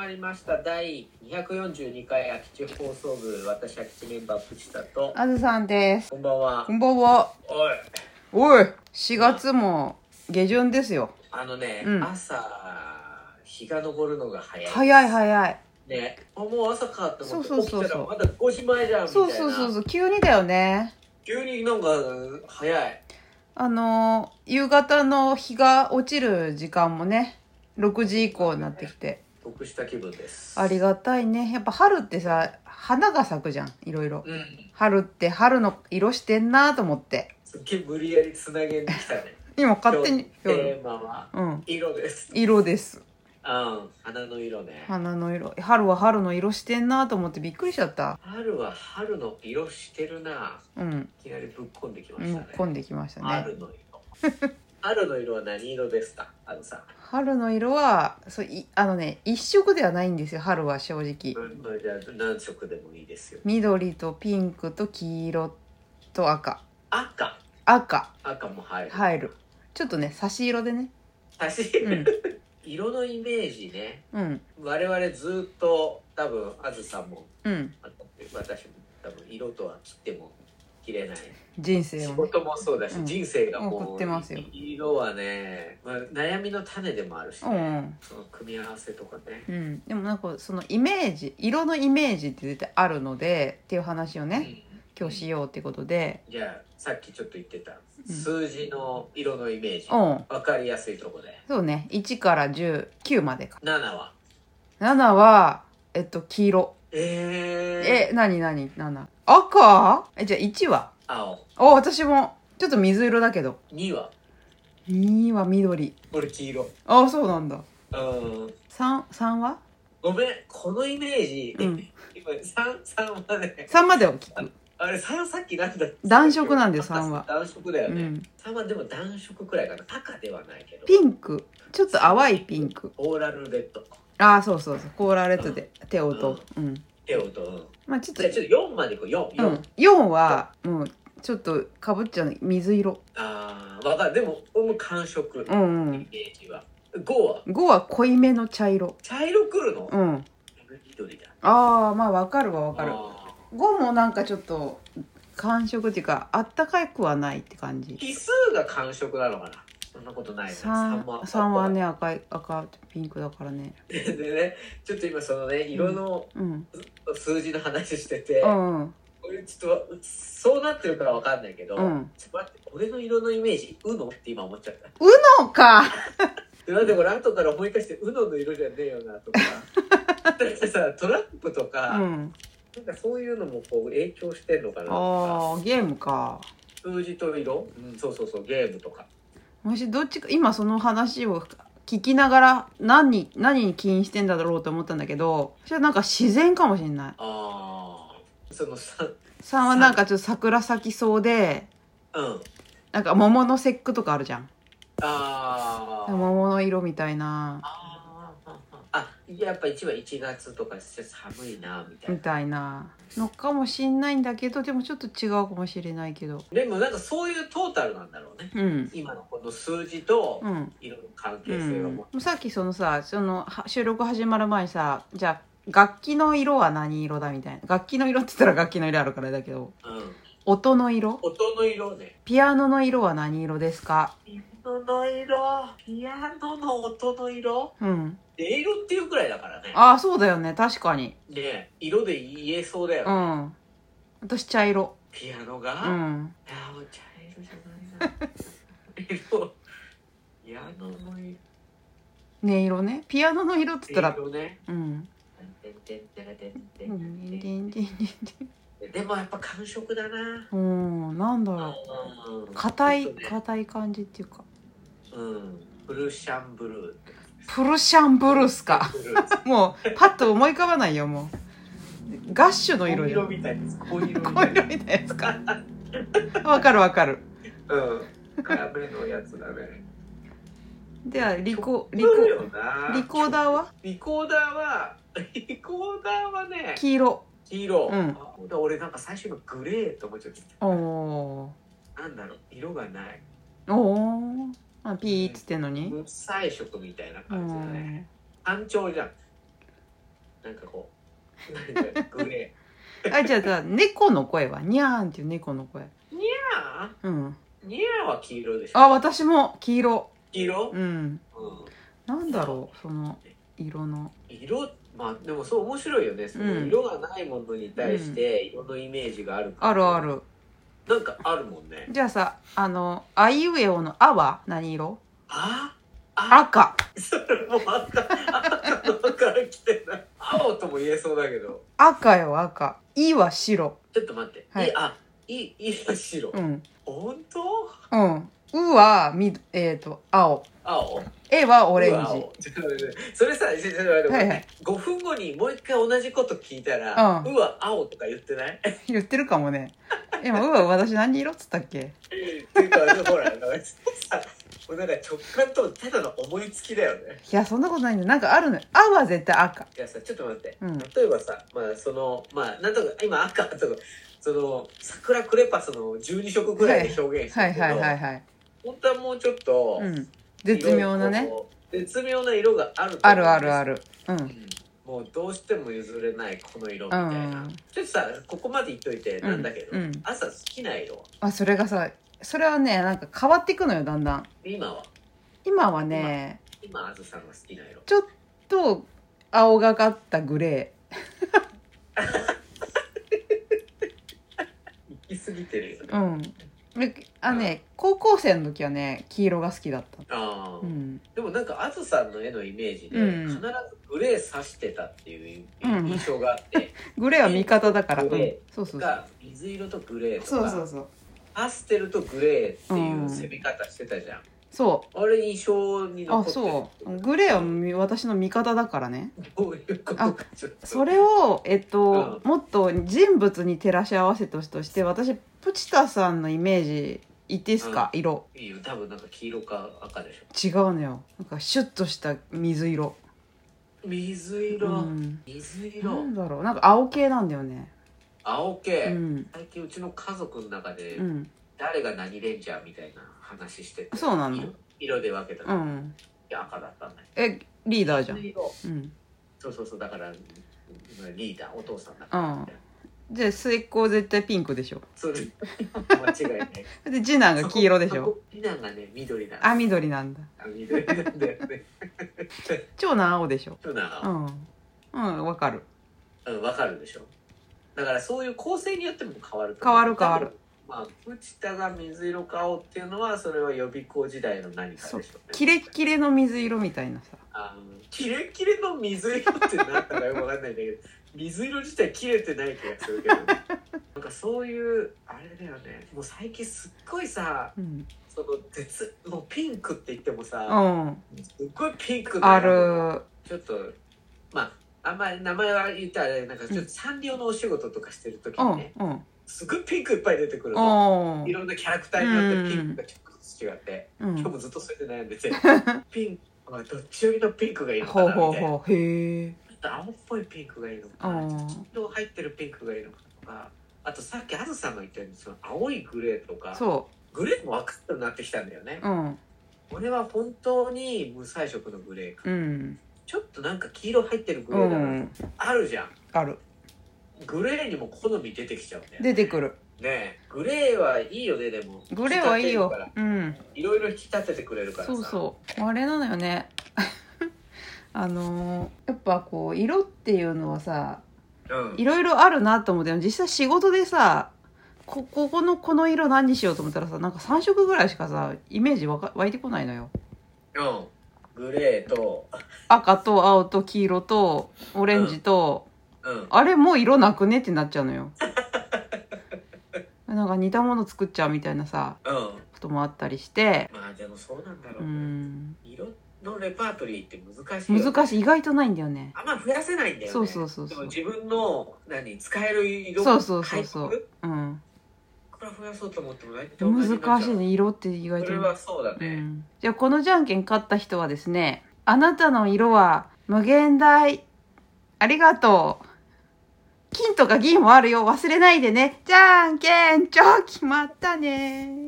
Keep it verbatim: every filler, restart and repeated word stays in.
まりましただいにひゃくよんじゅうにかい空き地放送部、私空き地メンバー藤田とあずさんです。 こんばんは。 こんばんは。 おいおい、しがつも下旬ですよ。 あのね、 うん朝日が昇るのが早い。 早い早い。 ね、あもう朝かって思ってそうそうそうそう起きたらまだごじまえじゃんみたいな。 そうそうそうそう、急にだよね。 急になんか早い。 あのー、夕方の日が落ちる時間もね、ろくじ以降になってきて。 得した気分です。 ありがたいね。やっぱ春ってさ、花が咲くじゃん、いろいろ。 うん。 春って春の色してんなと思って。 すっげえ無理やりつなげに来たね。 今勝手に。 今日のテーマはうん色です。 色です。 うん、花の色ね。 花の色。春は春の色してんなと思ってびっくりしちゃった。 春は春の色してるな。 うん。 いきなりぶっこんできましたね。 ぶっこんできましたね。 春の色。春の色は何色ですか、あのさ。 春の色はそういあのね一色ではないんですよ。春は正直。 うん、じゃあ何色でもいいですよ。 緑とピンクと黄色と赤。 赤。 赤。 赤も入る。 入る。ちょっとね差し色でね。 差し、うん、色のイメージね。 うん。 我々ずっと多分あずさんも、 うん。 私も多分色とは切っても切れない。 人生を、ね、 仕事もそうだし、うん、人生がもう送ってますよ。 色はね、まあ、悩みの種でもあるし、ね、うん、その組み合わせとかね、 うん、でもなんかそのイメージ色のイメージって絶対あるのでっていう話をね、うん、今日しようってことで、 じゃあさっきちょっと言ってた、うん、数字の色のイメージ、 うん、 分かりやすいとこで。 そうね、いちからじゅうきゅうまでか。 ななはななはえっと黄色。 えー、 えなになになな赤。えじゃあいちは青。 あ、私もちょっと水色だけど。 にはには緑。 俺黄色。 あ、そうなんだ。 うん。 さん、さんはごめん、このイメージ、うん、今さん、さんはね、 さんまでを聞く。 あれさんさっきなんだ、 暖色なんだよさんは。 暖色だよね、うん、さんはでも暖色くらいかな。赤ではないけどピンク、ちょっと淡いピンク。 オーラルレッド。 ああ、そうそうそう、コーラレッドで、うん、手をと、うん、 手をと、うん、 まあちょっとじゃあちょっとよんまでいこう。よん、よん、うん、 よんはもうちょっとかぶっちゃうの水色。 ああ、わかる。でも俺も寒色、 うん、うん、 イメージは。ごはごは濃いめの茶色。 茶色くるの。 うん、 緑だ。 ああ、まあわかるわわかる。ごもなんかちょっと寒色っていうかあったかくはないって感じ。 奇数が寒色なのかな。そんなことないね。 3, 3はね赤い赤ピンクだからね。 でね、ちょっと今そのね色の数字の話してて、 うんうん、 俺ちょっとそうなってるからわかんないけど、うん、ちょっと待って、俺の色のイメージうのって今思っちゃった。 うのかなんでこれ後から思い返してうのの色じゃねえよなとかだってさトランプとか、うん、なんかそういうのもこう影響してんのかなとか。 あーゲームか。 数字と色、うん、そうそうそう、ゲームとか。 もしどっちか今その話を聞きながら何に何に起因してんだろうと思ったんだけど、それはなんか自然かもしれない。 ああ、その 3, さんはなんかちょっと桜咲きそうで、 うん、 なんか桃の節句とかあるじゃん。 ああ、 桃の色みたいな。 あ、やっぱいちはいちがつとか寒いなみたいなみたいなのかもしんないんだけど、でもちょっと違うかもしれないけど、 でもなんかそういうトータルなんだろうね、うん、今のこの数字と色の関係性はもう、 うん、さっきそのさその収録始まる前にさ、じゃあ楽器の色は何色だみたいな。楽器の色って言ったら楽器の色あるからだけど、うん、音の色音の色ね。 ピアノの色は何色ですか？ ピアノの色、ピアノの音の色、うん、音色っていうくらいだからね。 ああ、そうだよね、確かにね、色で言えそうだよね。うん、 私茶色。 ピアノが、うん、いやもう茶色じゃないな色、ピアノの色、 音色ね。ピアノの色っつったら音色ね、うん、でもやっぱ感触だな。 うん、なんだろう、硬い硬い感じっていうか、 うん、プルシャンブルーって。 プルシャンブルースかもうパッと思い浮かばないよ。もうガッシュの色じゃん。 紺色みたいです。紺色みたいなやつかわかるわかる。 うん辛めのやつだね。ではリコリコリコーダーはリコーダーはリコーダーはね黄色。 黄色、うん、俺なんか最初のグレーと思っちゃった。おー、なんだろう、色がない。 おお、あ、ピーっつってんのに無彩色みたいな感じだね。単調じゃん。 なんかこうなんかグレーあ、じゃあさ、猫の声はニャーンっていう猫の声。 ニャーうんニャーは黄色でしょ。 あ、私も黄色。 黄色、 うん、 うん、 なんだろうその色の色。まあでもそう面白いよね。その色がないものに対して色のイメージがあるから、 あるある。 なんかあるもんね。 じゃあさ、あのあいうえおのあは何色？ あ赤。 それも赤赤のから来てない。青とも言えそうだけど。 赤よ赤。いは白。 ちょっと待って、はい、いあいいは白。うん。本当？ うん。うはみえっ、ー、と青。 青。 えはオレンジ。 それさ、はいはい、ごふんごにもう一回同じこと聞いたら、うん、うは青とか言ってない？ 言ってるかもね。今うは私何色っつったっけ？ っていうかほらなんかさ、なんか直感とただの思いつきだよね。 いやそんなことないんだ。なんかあるのよ。あは絶対赤。 いやさ、ちょっと待って、うん、例えばさ、まあそのまあなんとか今赤とかその桜クレパスのじゅうにしょくぐらいで表現してるけど、はいはいはいはい、本当はもうちょっと、うん、 絶妙なね、 絶妙な色があると思うんです。 あるあるある、うん、うん、 もうどうしても譲れないこの色みたいな、うん、ちょっとさここまで言っといてなんだけど、うんうん、朝好きな色。 あ、それがさ、それはねなんか変わっていくのよだんだん。 今は今はね、 今、今あずさんが好きな色ちょっと青がかったグレー行き過ぎてるよね。 うん。あね、うん、高校生の時はね黄色が好きだった。 ああ、うん、でもなんかあずさんの絵のイメージで、うん、必ずグレー指してたっていう印象があって、 うん、グレーは味方だから。 グレー、 うん、そうそうそう。 水色とグレーとか、 そうそうそう。 パステルとグレーっていう攻め方してたじゃん。 そう。 あれ印象に残ってる。 あ、そう。グレーは私の味方だからね。 どういうことかちょっと。 それをえっと、うん、もっと人物に照らし合わせとして私プチタさんのイメージ言っていいですか、うん、色。 いいよ。多分なんか黄色か赤でしょ。 違うのよ。なんかシュッとした水色。 水色、うん、水色。 なんだろう。なんか青系なんだよね。 青系。うん、最近うちの家族の中で、うん、誰が何レンジャーみたいな話してて。 そうなの？ 色で分けたの。うん。いや赤だったんだよ。 え、リーダーじゃん。 うん。そうそうそう、だからリーダー、お父さんだから。うん。 じゃあ末っ子絶対ピンクでしょ。 そう間違いない。 で次男が黄色でしょ。 次男がね緑なんだ。あ、緑なんだ。 あ、緑なんだよね。 長男青でしょ。 長男青。 うん。うん、わかる。 うん、わかるでしょ。だからそういう構成によっても変わると変わる変わる。 まあ、プチタが水色か青っていうのはそれは予備校時代の何かでしょうね。 キレッキレの水色みたいなさ。 あ、キレッキレの水色って何だかよくわかんないんだけど水色自体切れてない気がするけど、ね、なんかそういうあれだよね。もう最近すっごいさ、うん、その絶もうピンクって言ってもさ、うん、すっごいピンクある。ちょっとまああんまり名前は言ったらなんかちょっとサンリオのお仕事とかしてる時にね、うんうん、すごいピンクいっぱい出てくるの。いろんなキャラクターによってピンクがちょっとずつ違って、うん、今日もずっとそれで悩んでてピンクはどっちよりのピンクがいいのかなみたいな。ほうほうほう。へえ。青っぽいピンクがいいのかな、色入ってるピンクがいいのかとか、あとさっきあずさんが言ったようにその青いグレーとか、そうグレーも分かるようになってきたんだよね。うん、俺は本当に無彩色のグレーか、うん、ちょっとなんか黄色入ってるグレーだな、うん、あるじゃん。 ある。 グレーにも好み出てきちゃうんだよね。 出てくるね。グレーはいいよね。でもグレーはいいよ。うん。 いろいろ引き立ててくれるからさ。 そうそうあれなのよねあのー、やっぱこう色っていうのはさ、うん、いろいろあるなと思って、実際仕事でさ こ, ここのこの色何にしようと思ったらさ、なんかさん色ぐらいしかさイメージわか湧いてこないのよ。 うん。グレーと赤と青と黄色とオレンジと、うんうん、あれもう色なくねってなっちゃうのよなんか似たもの作っちゃうみたいなさ、うん、こともあったりして。 まあでもそうなんだろうね。うん、色のレパートリーって難しい、ね、 難しい。意外とないんだよね。 あんま増やせないんだよね。 そうそうそうそう。 でも自分の何使える色そうそうそうそう。うん。 これ増やそうと思っても大体難しいね。色って意外と。 それはそうだね。 うん、じゃあこのじゃんけん勝った人はですね、あなたの色は無限大。ありがとう。金とか銀もあるよ。忘れないでね。じゃんけんチョキまったね。